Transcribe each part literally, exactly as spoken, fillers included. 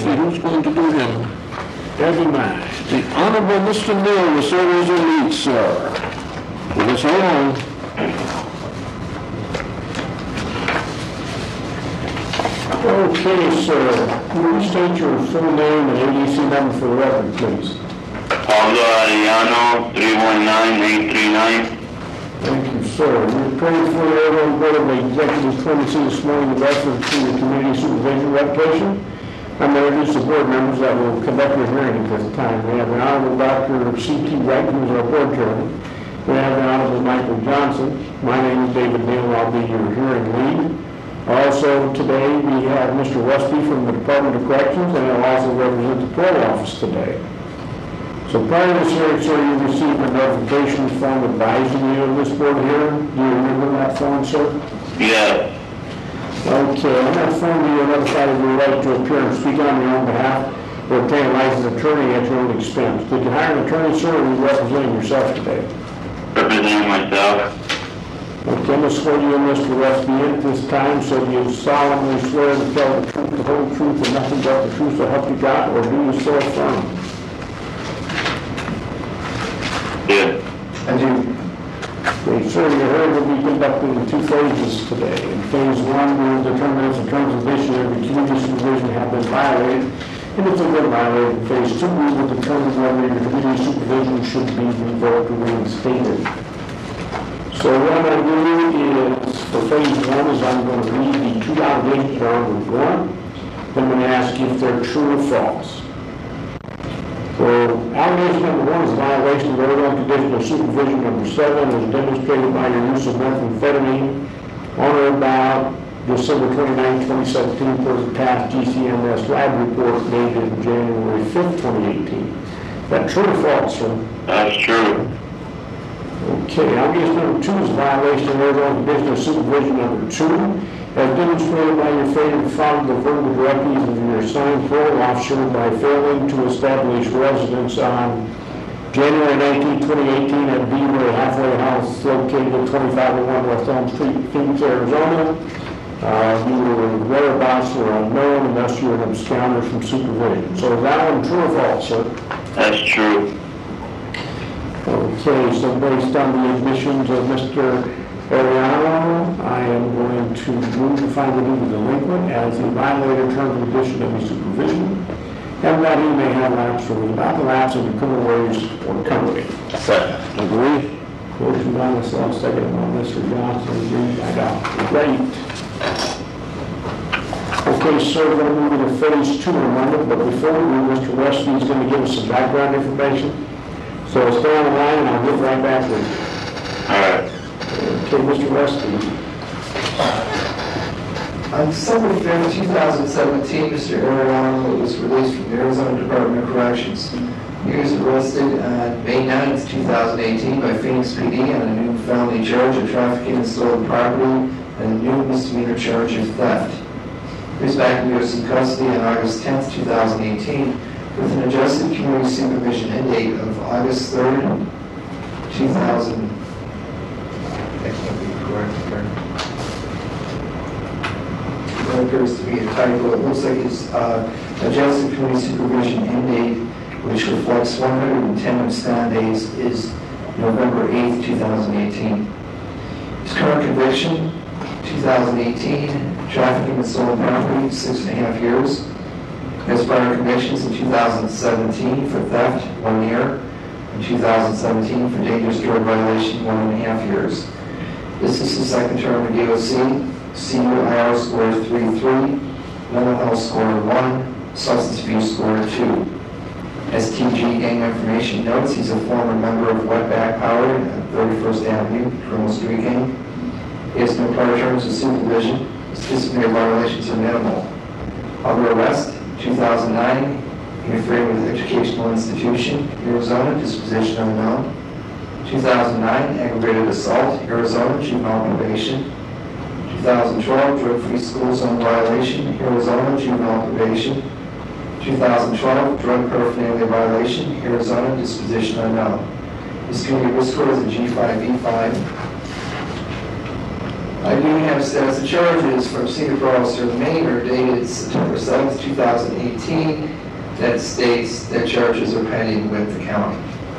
Westby, who's going to do him? Never mind. The Honorable Mister Mill will serve as your lead, sir. Well, let's hold on. Okay, sir. Will you state your full name and A D C number for the record, please? Pablo Arellano, three one nine, eight three nine. Thank you, sir. We're praying for the Arizona Board of Executive Clemency this morning in reference to the community supervision revocation. I'm going to introduce the board members that will conduct the hearing at this time. We have the Honorable Doctor C T Wright, who is our board chairman. We have the Honorable Michael Johnson. My name is David Neal. I'll be your hearing lead. Also today we have Mister Westby from the Department of Corrections, and he'll also represent the parole office today. So prior to this hearing, sir, you received a notification form advising you of this board hearing. Do you remember that form, sir? Yeah. Okay, on that form you are notified of your right to appear and speak on your own behalf or obtain a licensed attorney at your own expense. Did you hire an attorney, sir, or are you representing yourself today? Representing myself. Okay, I'm going to swear you and Mister Westby in at this time, so do you solemnly swear to tell the truth, the whole truth, and nothing but the truth to help you God, or do you so affirm? Yeah. I do. Okay, sir, your hearing will be conducted in two phases today. In phase one, we will determine if the terms and conditions of the community supervision have been violated, and if they've been violated. In phase two, we will determine whether your community supervision should be revoked or reinstated. So what I'm going to do is, for phase one, is I'm going to read the two allegations that are on one. Then I'm going to ask you if they're true or false. So allegation number one is a violation of Arizona conditional supervision number seven, as demonstrated by your use of methamphetamine on or about December twenty-ninth, twenty seventeen, per the past G C M S lab report dated January fifth, twenty eighteen. Is that true or false, sir? That's true. Okay, allegation number two is a violation of Arizona conditional supervision number two, as demonstrated by your failure to follow the verbal directives of your assigned parole officer by failing to establish residence on January nineteenth, twenty eighteen at V-Way Halfway House located at twenty-five oh one West Elm Street, Phoenix, Arizona. Uh, your whereabouts were unknown, and thus you were an absconder from supervision. So is that one true or false, sir? That's true. Okay, so based on the admissions of Mister Arellano, I am going to move to find the duty delinquent as the violator terms and conditions of his supervision, and that he may have lapse or is about to lapse into criminal ways or recovery. Second. Agree? Motion by myself, second by Mister Johnson. Agreed. I got it. Great. Okay, sir, we're going to move into phase two in a moment, but before we do, Mister Westby is going to give us some background information. So stay on the line and I'll get right back with you. All right. Okay, Mister Westby. On December fifth, two thousand seventeen, Mister Arellano was released from the Arizona Department of Corrections. He was arrested on May ninth, two thousand eighteen by Phoenix P D on a new felony charge of trafficking in stolen property and a new misdemeanor charge of theft. He was back in U S custody on August tenth, two thousand eighteen with an adjusted community supervision end date of August third, two thousand. That can't be correct here. There appears to be a typo. It looks like it's uh, adjusted community supervision end date, which reflects one hundred ten abscond days, is November eighth, two thousand eighteen. His current conviction, two thousand eighteen, trafficking in stolen property, six and a half years. His prior convictions in two thousand seventeen for theft, one year. In two thousand seventeen for dangerous drug violation, one and a half years. This is his second term in D O C. Senior I R score three three, mental health score one, substance abuse score two. As T G gang information notes, he's a former member of Wetback Power at thirty-first Avenue, criminal street gang. He has no prior terms of supervision. His disciplinary violations are minimal. Other arrest, two thousand nine, interfering with educational institution, Arizona, disposition unknown. two thousand nine, aggravated assault, Arizona, juvenile probation. two thousand twelve, drug-free school zone violation, Arizona, juvenile probation. two thousand twelve, drug paraphernalia violation, Arizona, disposition unknown. His community risk score is a G five E five. I do have status of charges from Senior Patrol Officer Maynard dated September seventh, two thousand eighteen, that states that charges are pending with the county.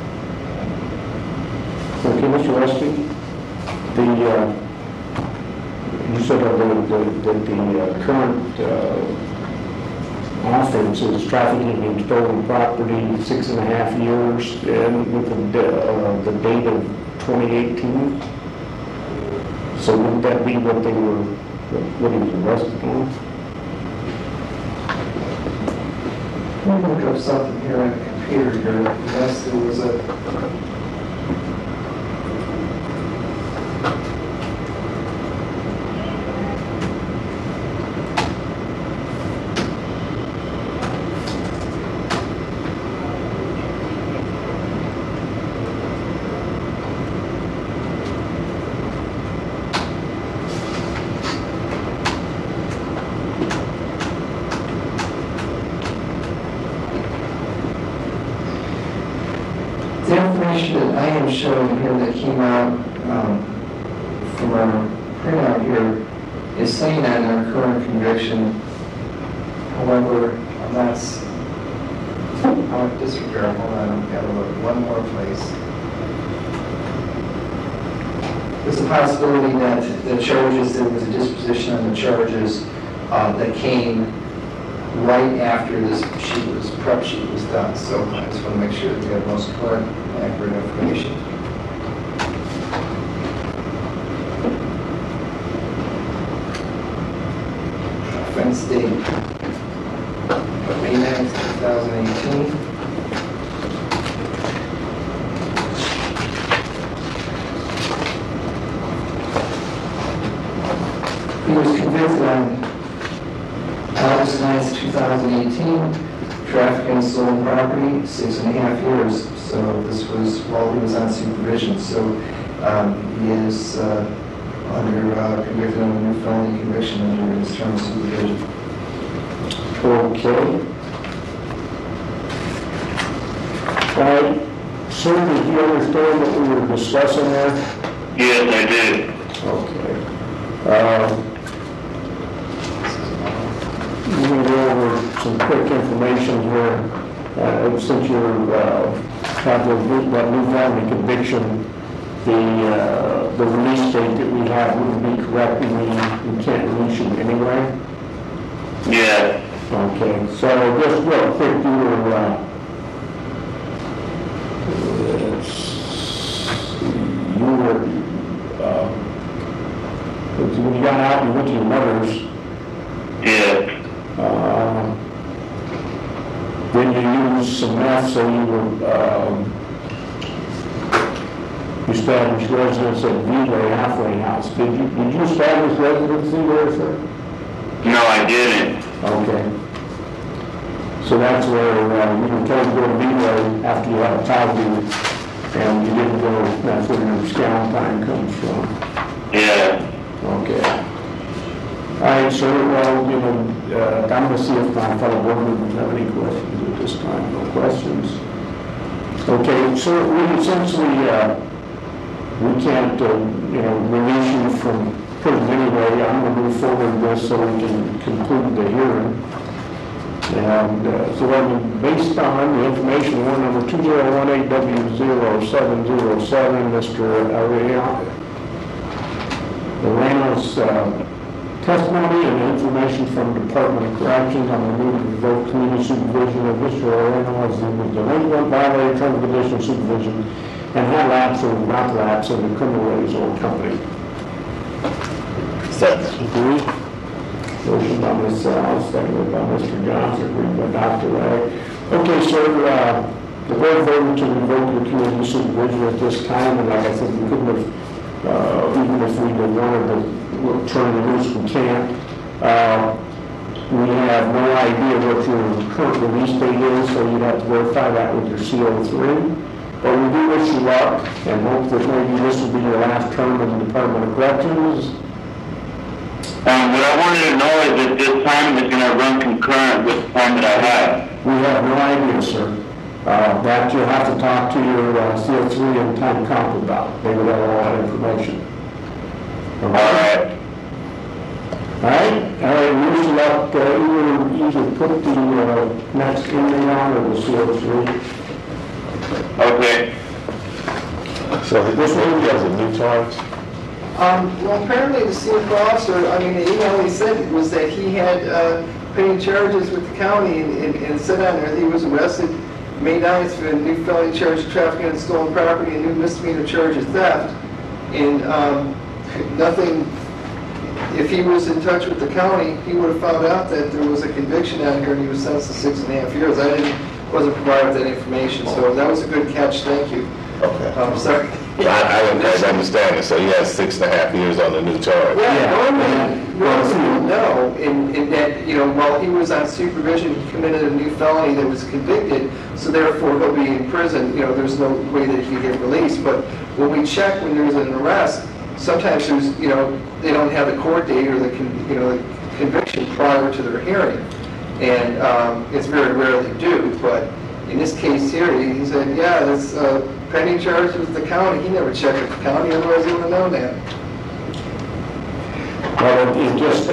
Okay, Mister Rusty, the, uh, you said that the, the, that the uh, current uh, offense is trafficking in stolen property, six and a half years, and with the, uh, the date of twenty eighteen. So wouldn't that be what they were, what he was arrested on? Let me look up something here on the computer here. Yes, there was a... The information that I am showing here that came out um, from our printout here is saying that in our current conviction. However, I'm not, s- I'll disregard, hold on, I've got to look one more place. There's a possibility that the charges, there was a disposition on the charges uh, that came right after this sheet was, prep sheet was done. So I just want to make sure that we have most current, accurate information. Offense date, May ninth, two thousand eighteen. He was convicted on August ninth, two thousand eighteen, trafficking stolen property, six and a half years. So this was while he was on supervision. So um, he is uh, under uh, convicted of a new felony conviction under his term of supervision. Okay. All right. Sir, did you understand what we were discussing there? Yes, I did. Okay. Uh, We're going to go over some quick information here. Uh, since you're, uh, have the, that new felony conviction, the, uh, the release date that we have wouldn't be correct, we, we can't release you anyway. Yeah. Okay, so just real quick, you were, uh, you were, uh, when you got out, you went to your mother's. Yeah. Uh, Then you used some meth, so you were, um, you established residence at V-Way Halfway House. Did you, did you establish residency there, sir? No, I didn't. Okay. So that's where uh, you were told to go to V-Way after you had a child with, and you didn't go, that's where your scout time comes from. Yeah. Okay. All right, sir, well, you know, uh, I'm going to see if my fellow board members have any questions at this time. No questions? Okay, sir, we essentially, uh, we can't, uh, you know, release you from prison anyway. I'm going to move forward with this so we can conclude the hearing. And uh, so, I mean, based on the information, warrant number two zero one eight W zero seven zero seven, Mister Arellano's uh, testimony and information from the Department of Corrections on the move to revoke community supervision of Mister Arellano as he was delinquent, violated term and condition of supervision, and had lapse or not lapse in the criminal liaison company. Second. Agree? Motion by Miz Sal, seconded by Mister Johnson, agreed by Doctor Ray. Okay, sir, uh, the board voted to revoke your community supervision at this time, and like I said, we couldn't have, uh, even if we had wanted to turn the loose, we can't. Uh, we have no idea what your current release date is, so you'd have to verify that with your C O three. But we do wish you luck and hope that maybe this will be your last term in the Department of Corrections. Um, what I wanted to know is if this time is going to run concurrent with the time that I have. We have no idea, sir. Uh, that you'll have to talk to your uh, C O three and time comp about. They would have all that information. All right. All right, all right, we should like, uh, either, either put the, uh, next inmate on or the C O three. Okay. So this one has a new charge? Um, well, apparently the senior officer, I mean, the email he said was that he had, uh, pending charges with the county and, and, and it said on there that he was arrested May ninth for a new felony charge of trafficking and stolen property and new misdemeanor charge of theft. And, um, nothing, if he was in touch with the county, he would have found out that there was a conviction out here and he was sentenced to six and a half years. I didn't, wasn't provided with that information, so that was a good catch, thank you. Okay. I'm sorry. I, I didn't quite understand it, so he has six and a half years on the new charge. Yeah, normally, Yeah. normally, no, in, in that, you know, while he was on supervision, he committed a new felony that was convicted, so therefore he'll be in prison, you know, there's no way that he can get released, but when we check when there's an arrest, sometimes there's, you know, they don't have the court date or the, con- you know, the conviction prior to their hearing, and um, it's very rare they do, but in this case here, he he said, yeah, that's uh, pending charges with the county, he never checked with the county, otherwise he would have known that. Well, it just,